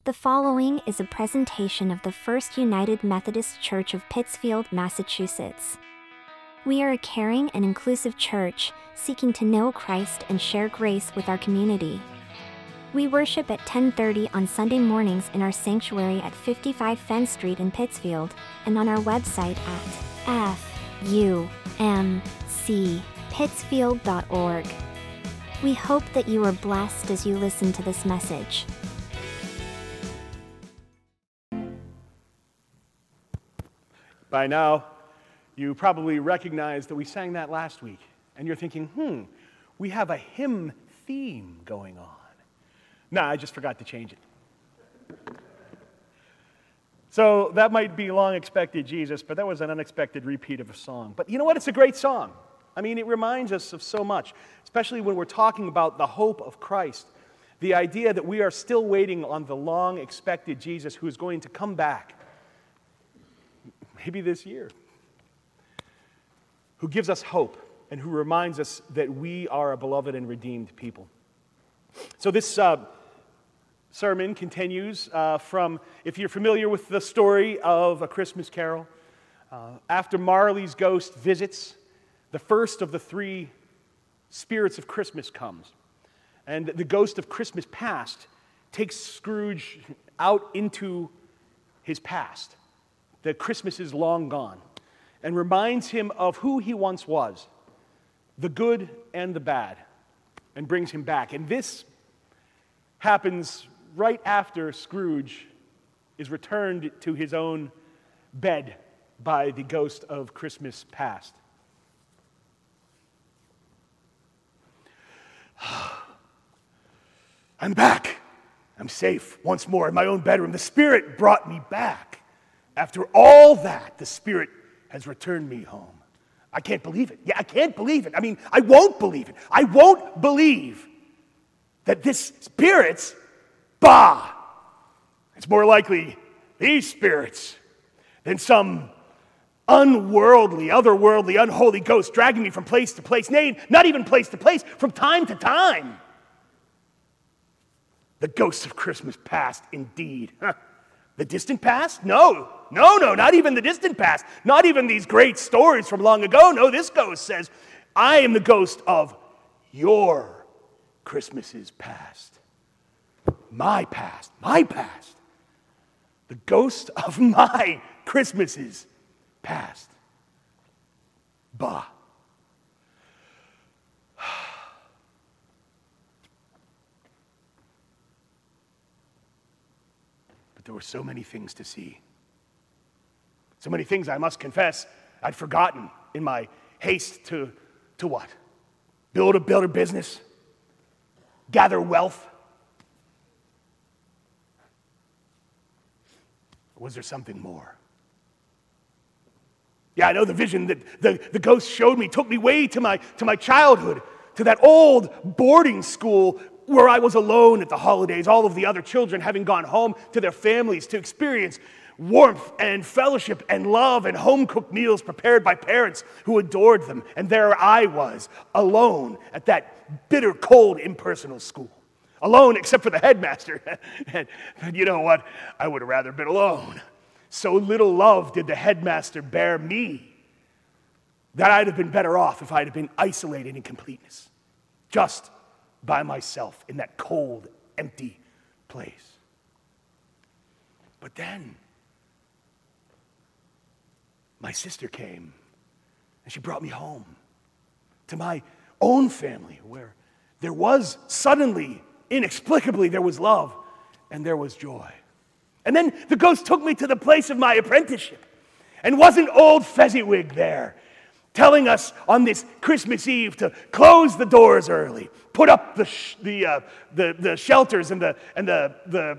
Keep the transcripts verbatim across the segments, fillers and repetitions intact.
The following is a presentation of the First United Methodist Church of Pittsfield, Massachusetts. We are a caring and inclusive church seeking to know Christ and share grace with our community. We worship at ten thirty on Sunday mornings in our sanctuary at fifty-five Fenn Street in Pittsfield and on our website at f u m c pittsfield dot org. We hope that you are blessed as you listen to this message. By now, you probably recognize that we sang that last week, and you're thinking, hmm, we have a hymn theme going on. Nah, I just forgot to change it. So that might be Long Expected Jesus, but that was an unexpected repeat of a song. But you know what? It's a great song. I mean, it reminds us of so much, especially when we're talking about the hope of Christ, the idea that we are still waiting on the long-expected Jesus who is going to come back. Maybe this year, who gives us hope and who reminds us that we are a beloved and redeemed people. So this uh, sermon continues uh, from, if you're familiar with the story of A Christmas Carol, uh, after Marley's ghost visits, the first of the three spirits of Christmas comes. And the ghost of Christmas past takes Scrooge out into his past. That Christmas is long gone, and reminds him of who he once was, the good and the bad, and brings him back. And this happens right after Scrooge is returned to his own bed by the ghost of Christmas past. I'm back. I'm safe once more in my own bedroom. The Spirit brought me back. After all that, the Spirit has returned me home. I can't believe it. Yeah, I can't believe it. I mean, I won't believe it. I won't believe that this Spirit's, bah! It's more likely these spirits than some unworldly, otherworldly, unholy ghost dragging me from place to place. Nay, not even place to place, from time to time. The ghosts of Christmas past, indeed. Huh. The distant past? No. No, no, not even the distant past. Not even these great stories from long ago. No, this ghost says, I am the ghost of your Christmases past. My past. My past. The ghost of my Christmases past. Bah. But there were so many things to see. So many things, I must confess, I'd forgotten in my haste to, to what? Build a better business? Gather wealth? Or was there something more? Yeah, I know the vision that the, the ghost showed me took me way to my, to my childhood, to that old boarding school where I was alone at the holidays, all of the other children having gone home to their families to experience warmth and fellowship and love and home-cooked meals prepared by parents who adored them. And there I was, alone at that bitter, cold, impersonal school. Alone except for the headmaster. and, and you know what? I would have rather been alone. So little love did the headmaster bear me that I'd have been better off if I'd have been isolated in completeness. Just by myself in that cold, empty place. But then, my sister came, and she brought me home to my own family, where there was suddenly, inexplicably, there was love, and there was joy. And then the ghost took me to the place of my apprenticeship, and wasn't old Fezziwig there, telling us on this Christmas Eve to close the doors early, put up the sh- the, uh, the the shelters and the and the the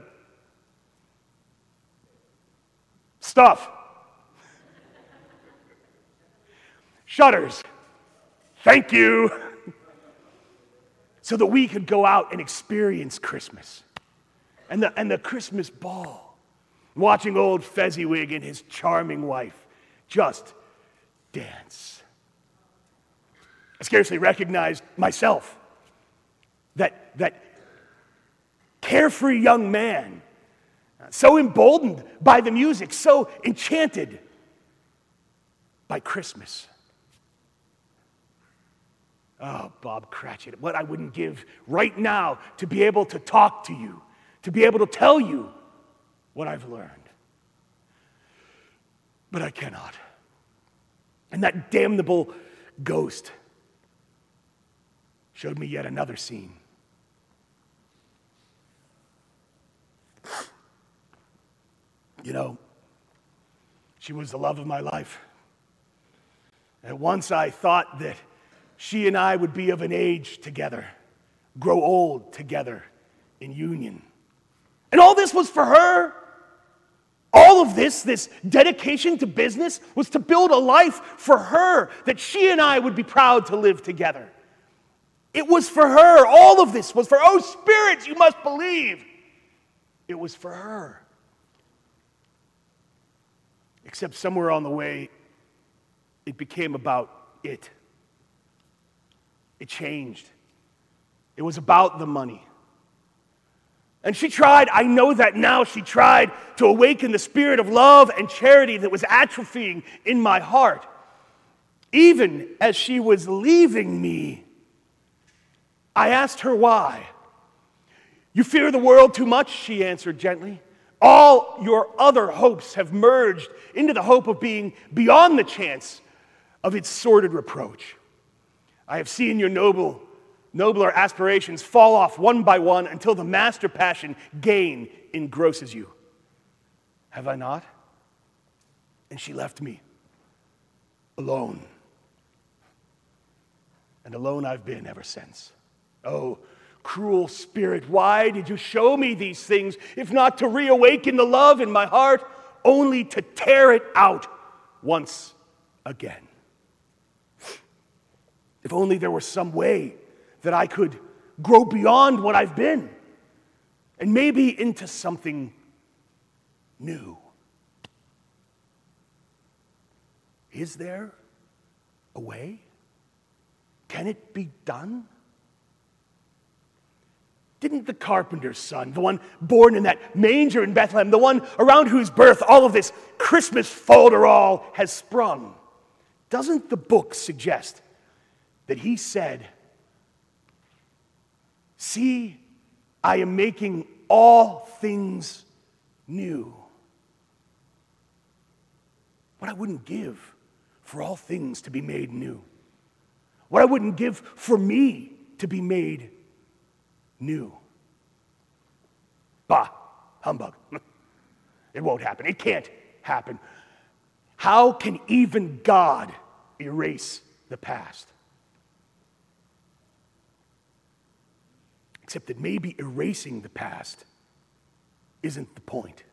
stuff, shutters. Thank you, so that we could go out and experience Christmas and the and the Christmas ball, watching old Fezziwig and his charming wife just dance. I scarcely recognized myself, that, that carefree young man so emboldened by the music, so enchanted by Christmas. Oh, Bob Cratchit, what I wouldn't give right now to be able to talk to you, to be able to tell you what I've learned. But I cannot. And that damnable ghost showed me yet another scene. You know, she was the love of my life. And once I thought that she and I would be of an age together, grow old together in union. And all this was for her. All of this, this dedication to business, was to build a life for her that she and I would be proud to live together. It was for her. All of this was for, oh, spirits, you must believe. It was for her. Except somewhere on the way, it became about it. It changed. It was about the money. And she tried, I know that now, she tried to awaken the spirit of love and charity that was atrophying in my heart. Even as she was leaving me, I asked her why. You fear the world too much, she answered gently. All your other hopes have merged into the hope of being beyond the chance of its sordid reproach. I have seen your noble, nobler aspirations fall off one by one until the master passion, gain, engrosses you. Have I not? And she left me alone. And alone I've been ever since. Oh, cruel spirit, why did you show me these things, if not to reawaken the love in my heart, only to tear it out once again? If only there were some way that I could grow beyond what I've been and maybe into something new. Is there a way? Can it be done? Didn't the carpenter's son, the one born in that manger in Bethlehem, the one around whose birth all of this Christmas folderol has sprung, doesn't the book suggest that he said, see, I am making all things new. What I wouldn't give for all things to be made new. What I wouldn't give for me to be made new. Bah, humbug. It won't happen. It can't happen. How can even God erase the past? Except that maybe erasing the past isn't the point.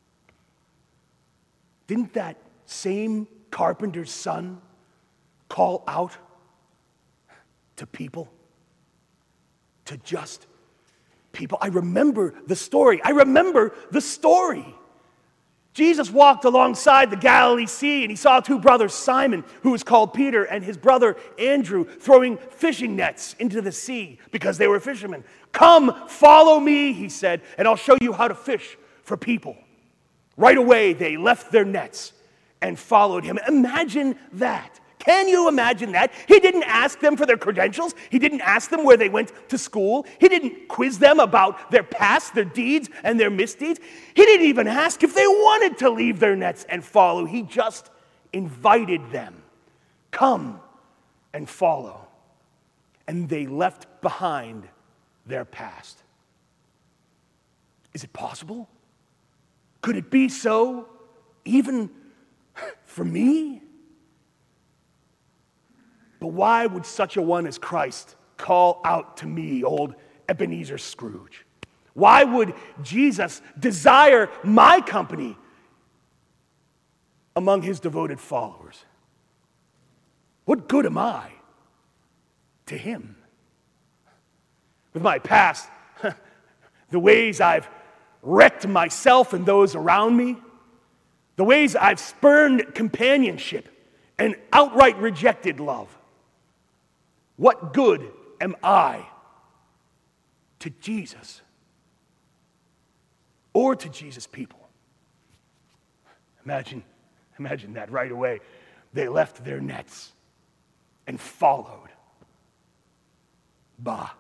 Didn't that same carpenter's son call out to people? To just people? I remember the story. I remember the story. Jesus walked alongside the Galilee Sea, and he saw two brothers, Simon, who was called Peter, and his brother Andrew, throwing fishing nets into the sea because they were fishermen. Come, follow me, he said, and I'll show you how to fish for people. Right away, they left their nets and followed him. Imagine that. Can you imagine that? He didn't ask them for their credentials. He didn't ask them where they went to school. He didn't quiz them about their past, their deeds, and their misdeeds. He didn't even ask if they wanted to leave their nets and follow. He just invited them. Come and follow. And they left behind their past. Is it possible? Could it be so even for me? But why would such a one as Christ call out to me, old Ebenezer Scrooge? Why would Jesus desire my company among his devoted followers? What good am I to him? With my past, the ways I've wrecked myself and those around me, the ways I've spurned companionship and outright rejected love, what good am I to Jesus? or to Jesus' people. Imagine, imagine that right away. They left their nets and followed. Bah.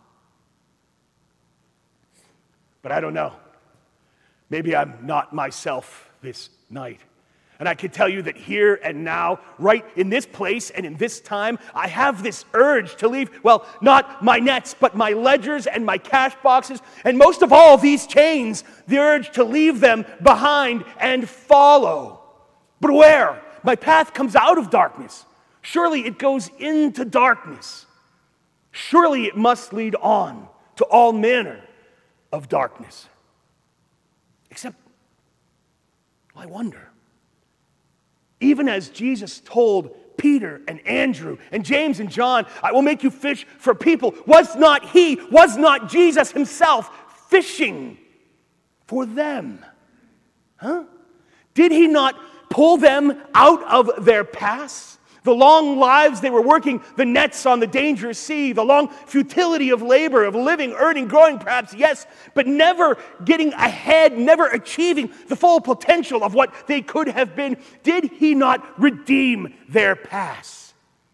But I don't know. Maybe I'm not myself this night. And I can tell you that here and now, right in this place and in this time, I have this urge to leave, well, not my nets, but my ledgers and my cash boxes, and most of all, these chains, the urge to leave them behind and follow. But where? My path comes out of darkness. Surely it goes into darkness. Surely it must lead on to all manner of darkness. Except, well, I wonder. Even as Jesus told Peter and Andrew and James and John, I will make you fish for people, was not he, was not Jesus himself fishing for them? Huh? Did he not pull them out of their past? The long lives they were working the nets on the dangerous sea, the long futility of labor, of living, earning, growing perhaps, yes, but never getting ahead, never achieving the full potential of what they could have been. Did he not redeem their past?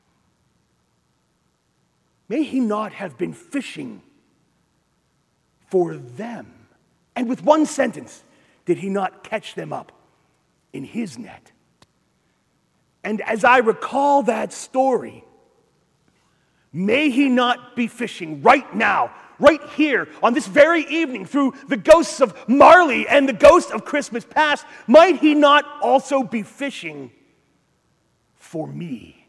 May he not have been fishing for them? And with one sentence, did he not catch them up in his net? And as I recall that story, may he not be fishing right now, right here, on this very evening, through the ghosts of Marley and the ghost of Christmas past, might he not also be fishing for me?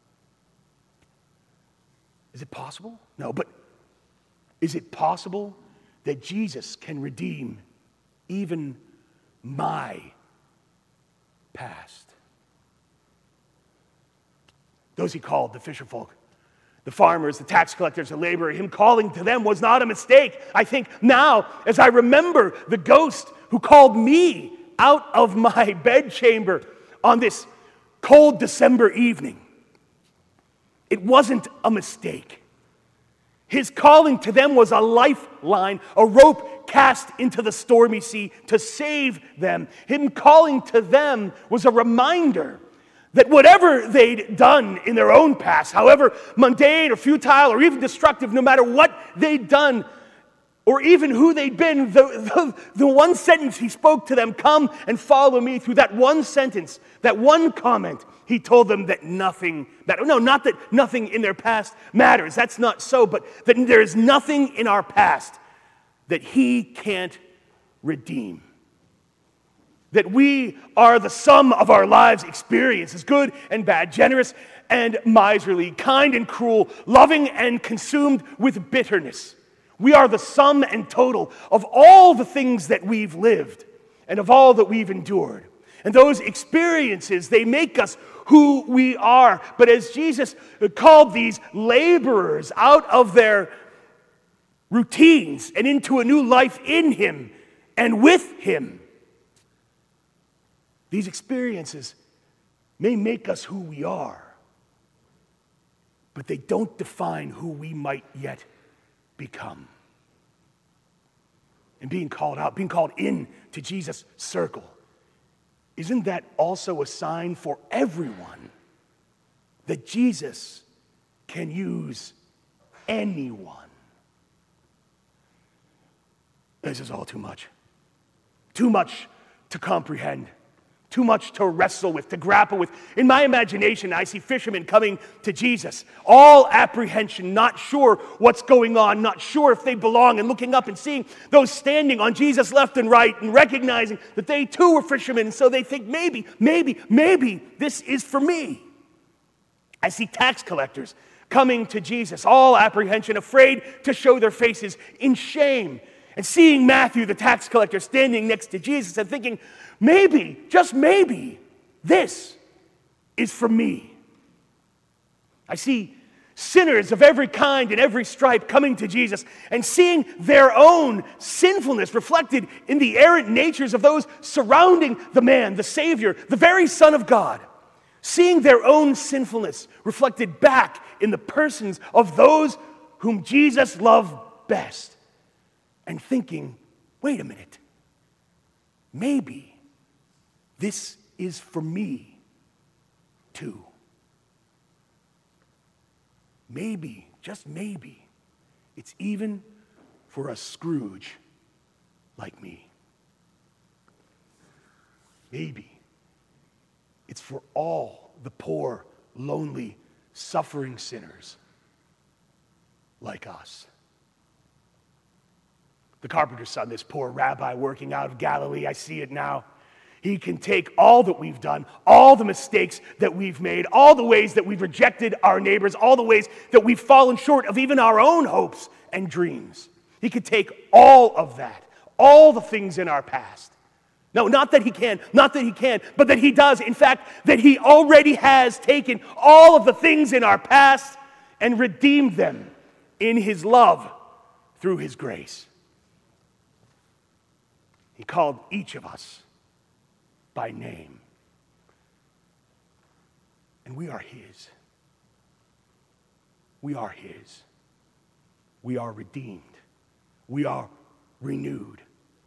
Is it possible? No, but is it possible that Jesus can redeem even my past? Those he called, the fisher folk, the farmers, the tax collectors, the laborer, him calling to them was not a mistake. I think now, as I remember the ghost who called me out of my bedchamber on this cold December evening, it wasn't a mistake. His calling to them was a lifeline, a rope cast into the stormy sea to save them. Him calling to them was a reminder that whatever they'd done in their own past, however mundane or futile or even destructive, no matter what they'd done or even who they'd been, the, the, the one sentence he spoke to them, come and follow me, through that one sentence, that one comment, he told them that nothing, that, no, not that nothing in their past matters, that's not so, but that there is nothing in our past that he can't redeem. That we are the sum of our lives' experiences, good and bad, generous and miserly, kind and cruel, loving and consumed with bitterness. We are the sum and total of all the things that we've lived and of all that we've endured. And those experiences, they make us who we are. But as Jesus called these laborers out of their routines and into a new life in him and with him, these experiences may make us who we are, but they don't define who we might yet become. And being called out, being called in to Jesus' circle, isn't that also a sign for everyone that Jesus can use anyone? This is all too much. Too much to comprehend. Too much to wrestle with, to grapple with. In my imagination, I see fishermen coming to Jesus, all apprehension, not sure what's going on, not sure if they belong, and looking up and seeing those standing on Jesus' left and right and recognizing that they too were fishermen, and so they think, maybe, maybe, maybe this is for me. I see tax collectors coming to Jesus, all apprehension, afraid to show their faces in shame. And seeing Matthew, the tax collector, standing next to Jesus and thinking, maybe, just maybe, this is for me. I see sinners of every kind and every stripe coming to Jesus and seeing their own sinfulness reflected in the errant natures of those surrounding the man, the Savior, the very Son of God. Seeing their own sinfulness reflected back in the persons of those whom Jesus loved best. And thinking, wait a minute, maybe this is for me too. Maybe, just maybe, it's even for a Scrooge like me. Maybe it's for all the poor, lonely, suffering sinners like us. The carpenter's son, this poor rabbi working out of Galilee, I see it now. He can take all that we've done, all the mistakes that we've made, all the ways that we've rejected our neighbors, all the ways that we've fallen short of even our own hopes and dreams. He could take all of that, all the things in our past. No, not that he can, not that he can, but that he does. In fact, that he already has taken all of the things in our past and redeemed them in his love through his grace. He called each of us by name. And we are his. We are his. We are redeemed. We are renewed.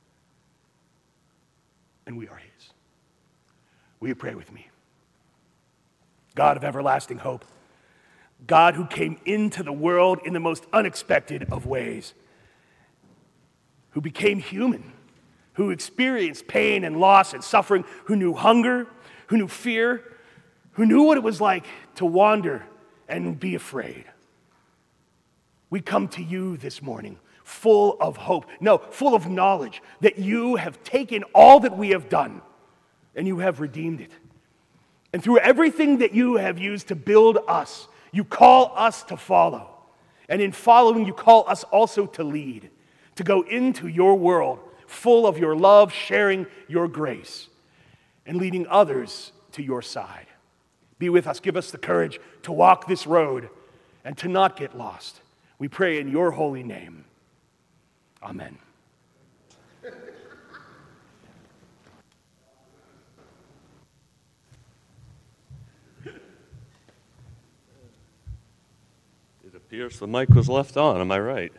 And we are his. Will you pray with me? God of everlasting hope, God who came into the world in the most unexpected of ways, who became human, who experienced pain and loss and suffering, who knew hunger, who knew fear, who knew what it was like to wander and be afraid. We come to you this morning full of hope, no, full of knowledge that you have taken all that we have done and you have redeemed it. And through everything that you have used to build us, you call us to follow. And in following, you call us also to lead, to go into your world full of your love, sharing your grace, and leading others to your side. Be with us. Give us the courage to walk this road and to not get lost. We pray in your holy name. Amen. It appears the mic was left on, am I right?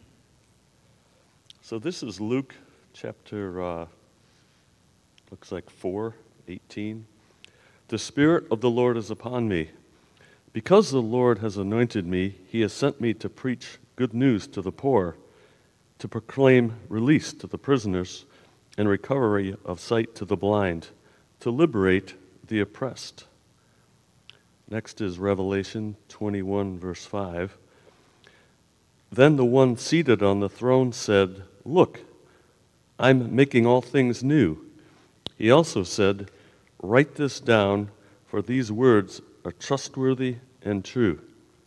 So this is Luke chapter, uh, looks like four, eighteen. The Spirit of the Lord is upon me. Because the Lord has anointed me, he has sent me to preach good news to the poor, to proclaim release to the prisoners and recovery of sight to the blind, to liberate the oppressed. Next is Revelation twenty-one, verse five. Then the one seated on the throne said, "Look, I'm making all things new." He also said, "Write this down, for these words are trustworthy and true."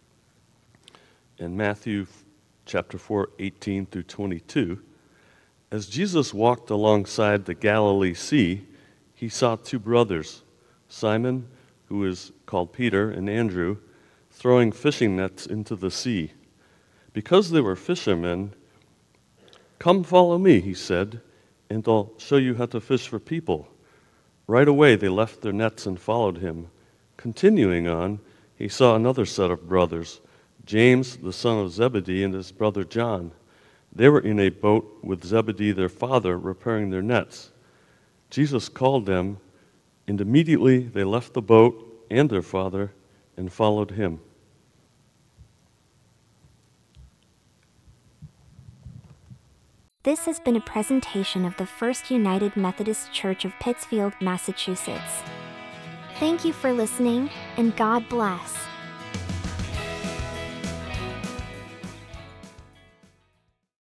In Matthew chapter four, eighteen through twenty-two, as Jesus walked alongside the Galilee Sea, he saw two brothers, Simon, who is called Peter, and Andrew, throwing fishing nets into the sea. Because they were fishermen, "Come follow me," he said, "and I'll show you how to fish for people." Right away they left their nets and followed him. Continuing on, he saw another set of brothers, James, the son of Zebedee, and his brother John. They were in a boat with Zebedee, their father, repairing their nets. Jesus called them, and immediately they left the boat and their father and followed him. This has been a presentation of the First United Methodist Church of Pittsfield, Massachusetts. Thank you for listening, and God bless.